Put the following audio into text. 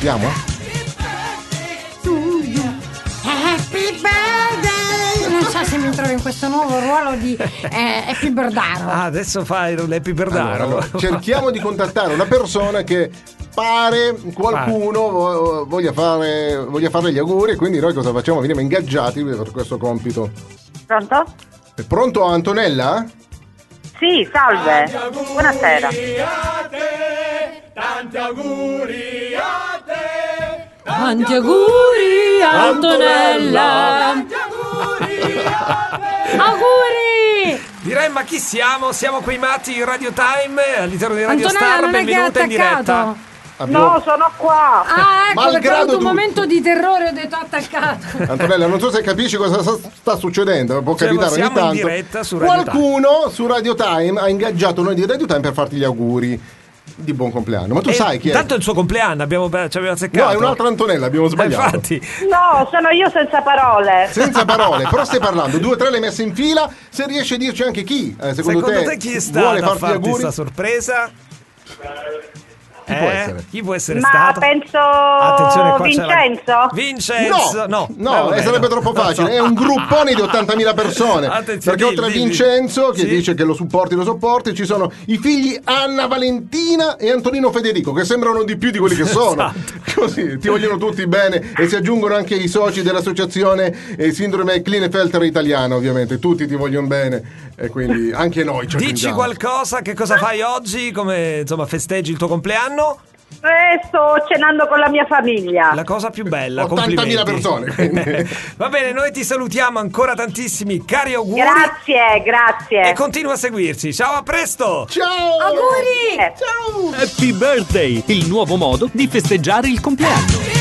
Partiamo? Happy birthday! Non so se mi trovo in questo nuovo ruolo di Happy Birdaro. Adesso fai l'Happy Birdaro. Allora, cerchiamo di contattare una persona che pare qualcuno voglia fare gli auguri, e quindi noi cosa facciamo? Veniamo ingaggiati per questo compito. Pronto? È pronto Antonella? Sì, salve. Buonasera. Tanti auguri a te. Tanti auguri, Antonella! Auguri! Direi, ma chi siamo? Siamo quei matti in Radio Time all'interno di Radio Antonella, Star, non è che ha benvenuta in diretta. attaccato. No, sono qua. Ah, ecco, perché ho avuto un tu- momento di terrore, ho detto attaccato. Antonella, non so se capisci cosa sta succedendo, può capitare ogni siamo in tanto. diretta su Radio Qualcuno su Radio Time ha ingaggiato noi di Radio Time per farti gli auguri di buon compleanno. Ma tu sai chi è? Tanto è il suo compleanno, ci abbiamo azzeccato. No, è un'altra Antonella, abbiamo sbagliato. Infatti. No, sono io senza parole. Senza parole, però stai parlando, 2 o 3 le hai messe in fila, se riesci a dirci anche chi, secondo te chi è vuole stato a farti gli farti auguri? questa sorpresa? Chi può essere? Chi può essere Ma stato? penso Attenzione, qua c'è la- Vincenzo? No, vabbè, sarebbe troppo facile. No. È un gruppone di 80.000 persone. Attenzione, Perché oltre a dilli. Vincenzo, che Sì. dice che lo sopporti, ci sono i figli Anna Valentina e Antonino Federico, che sembrano di più di quelli che sono. Esatto. Così ti vogliono tutti bene, e si aggiungono anche i soci dell'associazione Sindrome Klinefelter italiana, ovviamente. Tutti ti vogliono bene, e quindi anche noi ci Dici aggiungiamo. qualcosa, che cosa fai oggi? Come insomma festeggi il tuo compleanno? Sto cenando con la mia famiglia. La cosa più bella, 80.000 complimenti. persone, quindi. Va bene, noi ti salutiamo ancora tantissimi, cari auguri. Grazie. E continua a seguirci. Ciao, a presto. Ciao! Auguri! Ciao. Happy Birthday, il nuovo modo di festeggiare il compleanno.